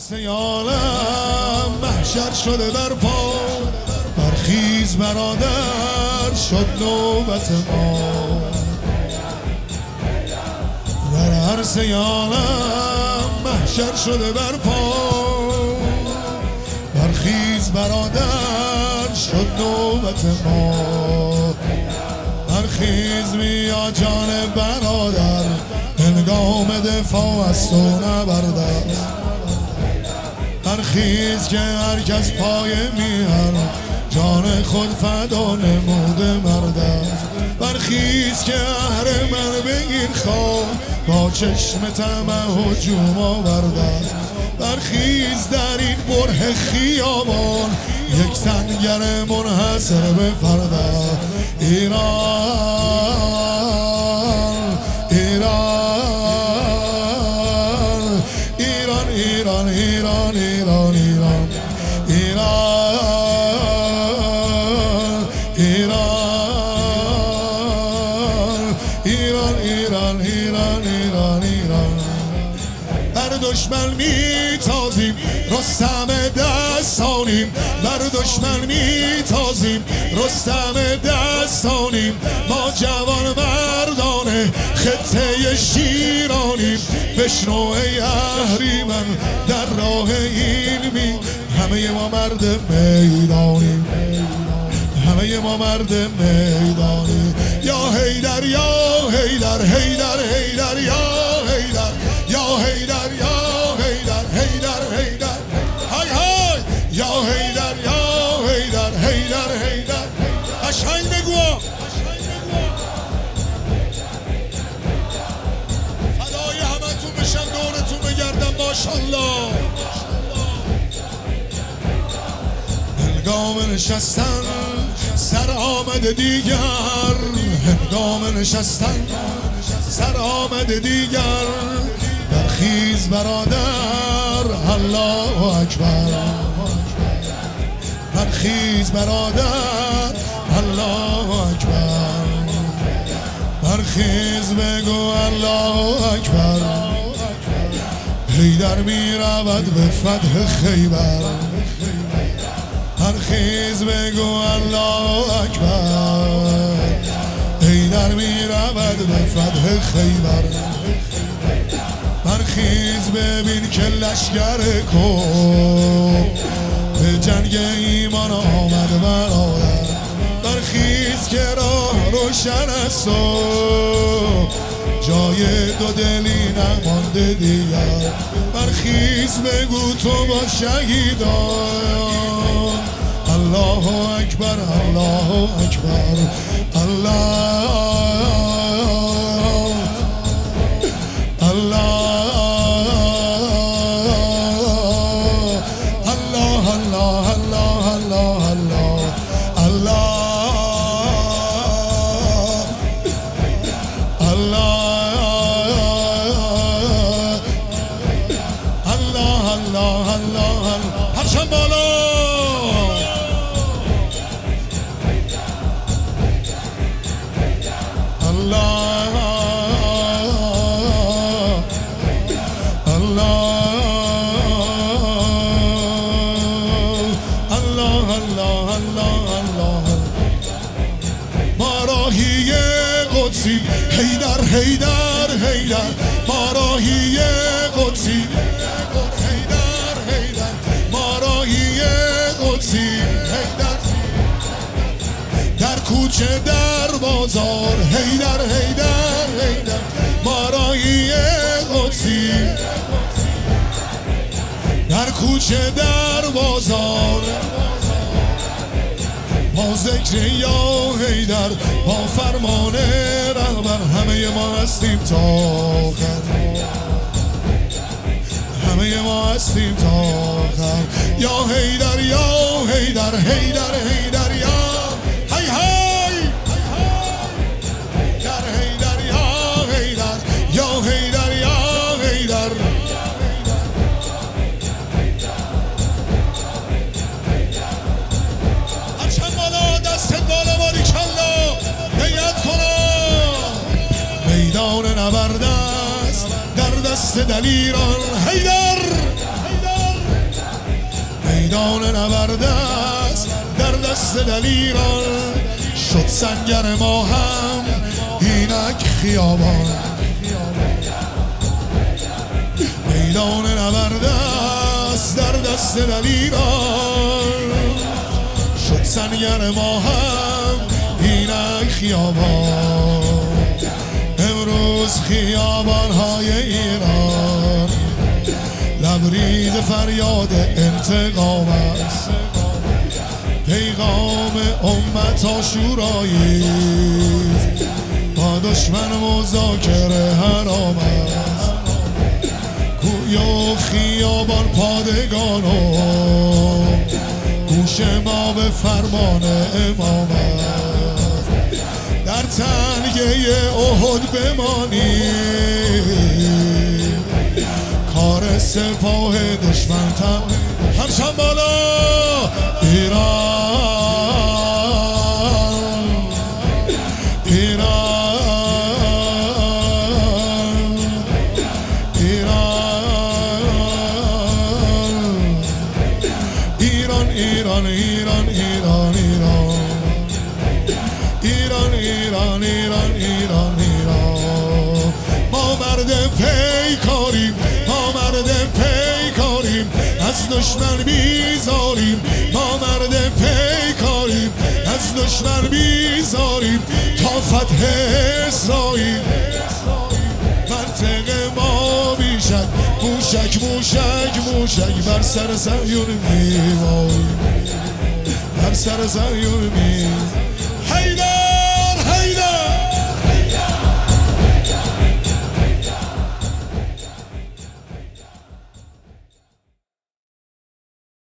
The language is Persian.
عرصه عالم محشر شده برپا، برخیز برادر شد نوبت ما. در عرصه عالم محشر شده برپا، برخیز برادر شد نوبت ما. برخیز بیا جان برادر، هنگام دفاع از تو نبرد است. برخیز که هرکس پای میهن، جان خود فدا نموده مرد است. برخیز که اهرمن بگیر خواب، با چشم طمع هجوم آورد است. برخیز در این بره خیابان، یک سنگر منحصر به فرد است. ایران ایران ایران ایران ایران ایران ایران ایران ایران ایران ایران ایران ایران. بر دشمن میتازیم رستم دستانیم، بر دشمن میتازیم رستم دستانیم. ما جوان مردان خطه شیرانیم، بشنو ای اهریمن در راه علمی. همه ما مرد میدانیم، همه ما مرد میدانیم. یا حیدر یا حیدر حیدر حیدر یا حیدر یا حیدر یا حیدر حیدر حیدر های های یا حیدر یا حیدر حیدر حیدر. قشنگ بگو فدای همتون بشم، دورتون بگردم ماشاءالله. هنگام نشستن سر آمد دیگر، هنگام نشستن سر آمد دیگر. برخیز برادر الله اکبر، برخیز برادر الله اکبر. برخیز بگو الله اکبر. حیدر می رود به فتح خیبر. برخیز بگو الله اکبر. حیدر می رود به فتح خیبر. برخیز ببین که لشگر کن به جنگ ایمان آمد برادر. برخیز که راه روشن است و جای دو دلی نمانده دیگر. برخیز بگو تو با شهیدان الله اکبر الله اکبر الله حیدر حیدر حیدر ما راهی قدسی. حیدر حیدر ما راهی قدسی. حیدر در کوچه در بازار. حیدر حیدر حیدر ما راهی قدسی. در کوچه در بازار با ذکر یا حیدر، با فرمان رهبر. همه ما هستیم تا آخر، همه ما هستیم تا آخر. یا حیدر یا حیدر حیدر حیدر یا هی هی در حیدر یا حیدر یا حیدر یا حیدر. میدان نبرد است در دست دلیران. حیدر میدان نبرد است در دست دلیران، شد سنگر ما هم اینک خیابان. میدان نبرد است در دست دلیران، شد سنگر ما هم اینک خیابان. امروز خیابان های ایران لبریز فریاد انتقام است، پیغام امت آشورایی با دشمن مذاکره حرام است. گویا خیابان پادگانم گوش ما به فرمان امام است. در تنگه احد بمانیم، کار سپاه دشمن همشم بالا. ایران ایران ایران ایران ایران ایران ایران ایران ایران ایران ایران ایران. ما مرد پیکاریم، ما مرد پیکاریم، از دشمن بیزاریم. ما مرد پیکاریم، از دشمن بیزاریم تا فتح اسرائیل. منطق ما بیشک موشک موشک موشک بر سر صهیون میواییم، بر سر صهیون میواییم.